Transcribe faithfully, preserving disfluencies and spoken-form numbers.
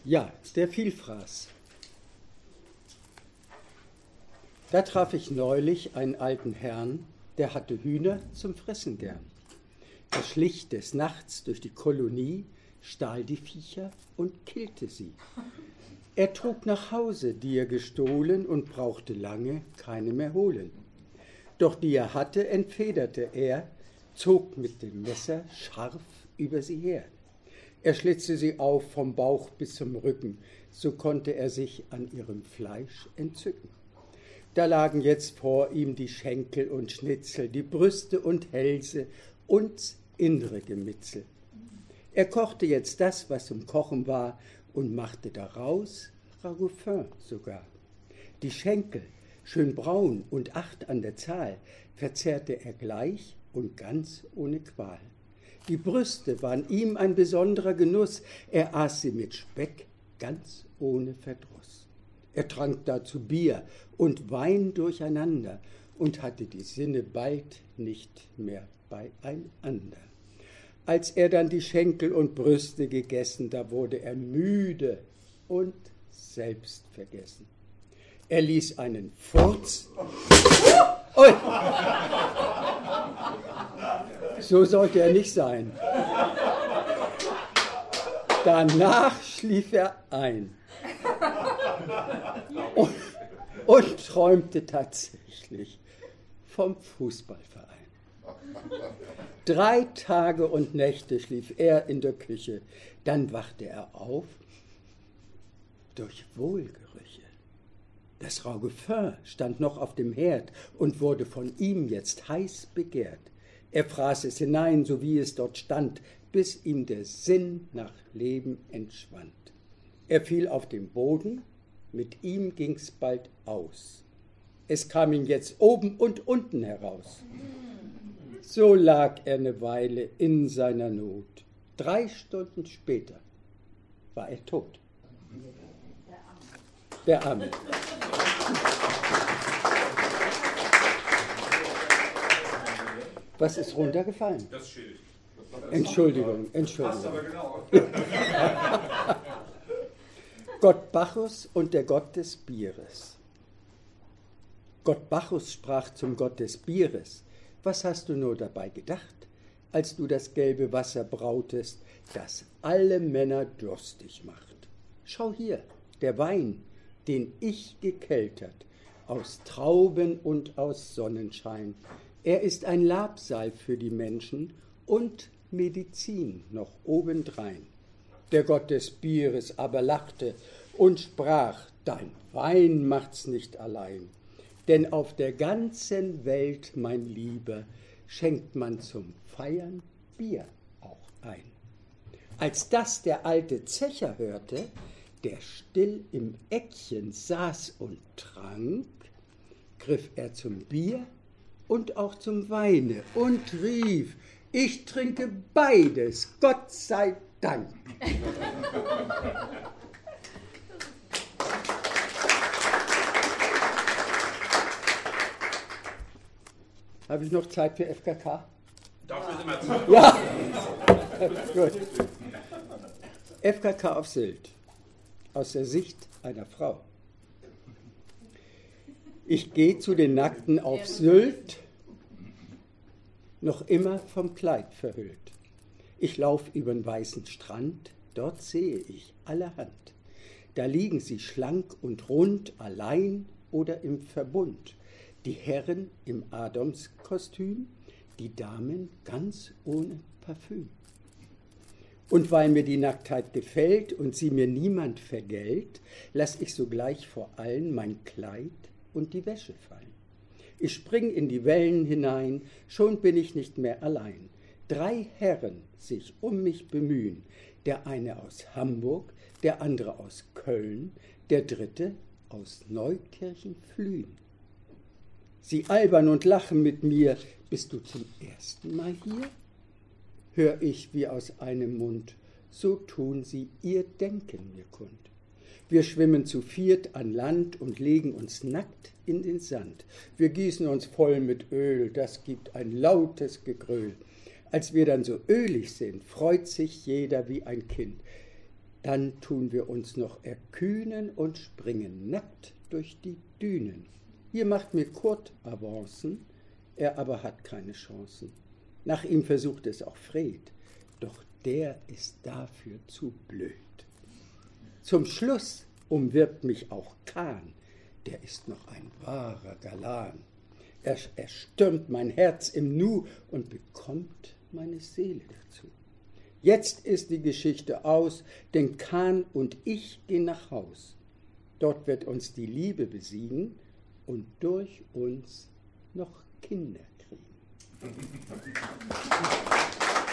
Ja, der Vielfraß. Da traf ich neulich einen alten Herrn, der hatte Hühner zum Fressen gern. Er schlich des Nachts durch die Kolonie, stahl die Viecher und killte sie. Er trug nach Hause, die er gestohlen, und brauchte lange keine mehr holen. Doch die er hatte, entfederte er, zog mit dem Messer scharf über sie her. Er schlitzte sie auf vom Bauch bis zum Rücken, so konnte er sich an ihrem Fleisch entzücken. Da lagen jetzt vor ihm die Schenkel und Schnitzel, die Brüste und Hälse und innere Gemitzel. Er kochte jetzt das, was zum Kochen war, und machte daraus Ragoufin sogar. Die Schenkel, schön braun und acht an der Zahl, verzehrte er gleich und ganz ohne Qual. Die Brüste waren ihm ein besonderer Genuss, er aß sie mit Speck ganz ohne Verdruss. Er trank dazu Bier und Wein durcheinander und hatte die Sinne bald nicht mehr beieinander. Als er dann die Schenkel und Brüste gegessen, da wurde er müde und selbstvergessen. Er ließ einen Furz. Ui. So sollte er nicht sein. Danach schlief er ein und, und träumte tatsächlich vom Fußballverein. Drei Tage und Nächte schlief er in der Küche, dann wachte er auf durch Wohlgerüche. Das Ragoufin stand noch auf dem Herd und wurde von ihm jetzt heiß begehrt. Er fraß es hinein, so wie es dort stand, bis ihm der Sinn nach Leben entschwand. Er fiel auf den Boden, mit ihm ging's bald aus. Es kam ihm jetzt oben und unten heraus. So lag er eine Weile in seiner Not. Drei Stunden später war er tot. Der Arme. Was ist runtergefallen? Das Schild. Entschuldigung, Entschuldigung. Passt aber genau. Gott Bacchus und der Gott des Bieres. Gott Bacchus sprach zum Gott des Bieres: Was hast du nur dabei gedacht, als du das gelbe Wasser brautest, das alle Männer durstig macht? Schau hier, der Wein, den ich gekeltert, aus Trauben und aus Sonnenschein. Er ist ein Labsal für die Menschen und Medizin noch obendrein. Der Gott des Bieres aber lachte und sprach: Dein Wein macht's nicht allein, denn auf der ganzen Welt, mein Lieber, schenkt man zum Feiern Bier auch ein. Als das der alte Zecher hörte, der still im Eckchen saß und trank, griff er zum Bier und auch zum Weine und rief: Ich trinke beides, Gott sei Dank. Habe ich noch Zeit für F K K? Dafür sind wir Zeit. Ja, gut. F K K auf Sylt, aus der Sicht einer Frau. Ich gehe zu den Nackten auf Sylt, noch immer vom Kleid verhüllt. Ich lauf übern weißen Strand, dort sehe ich allerhand. Da liegen sie schlank und rund, allein oder im Verbund. Die Herren im Adamskostüm, die Damen ganz ohne Parfüm. Und weil mir die Nacktheit gefällt und sie mir niemand vergällt, lass ich sogleich vor allen mein Kleid und die Wäsche fallen. Ich spring in die Wellen hinein, schon bin ich nicht mehr allein. Drei Herren sich um mich bemühen, der eine aus Hamburg, der andere aus Köln, der dritte aus Neukirchen Flühen. Sie albern und lachen mit mir: Bist du zum ersten Mal hier? Hör ich wie aus einem Mund: So tun sie ihr Denken mir kund. Wir schwimmen zu viert an Land und legen uns nackt in den Sand. Wir gießen uns voll mit Öl, das gibt ein lautes Gegröhl. Als wir dann so ölig sind, freut sich jeder wie ein Kind. Dann tun wir uns noch erkühnen und springen nackt durch die Dünen. Hier macht mir Kurt Avancen, er aber hat keine Chancen. Nach ihm versucht es auch Fred, doch der ist dafür zu blöd. Zum Schluss umwirbt mich auch Kahn, der ist noch ein wahrer Galan. Er, er stürmt mein Herz im Nu und bekommt meine Seele dazu. Jetzt ist die Geschichte aus, denn Kahn und ich gehen nach Haus. Dort wird uns die Liebe besiegen und durch uns noch Kinder kriegen.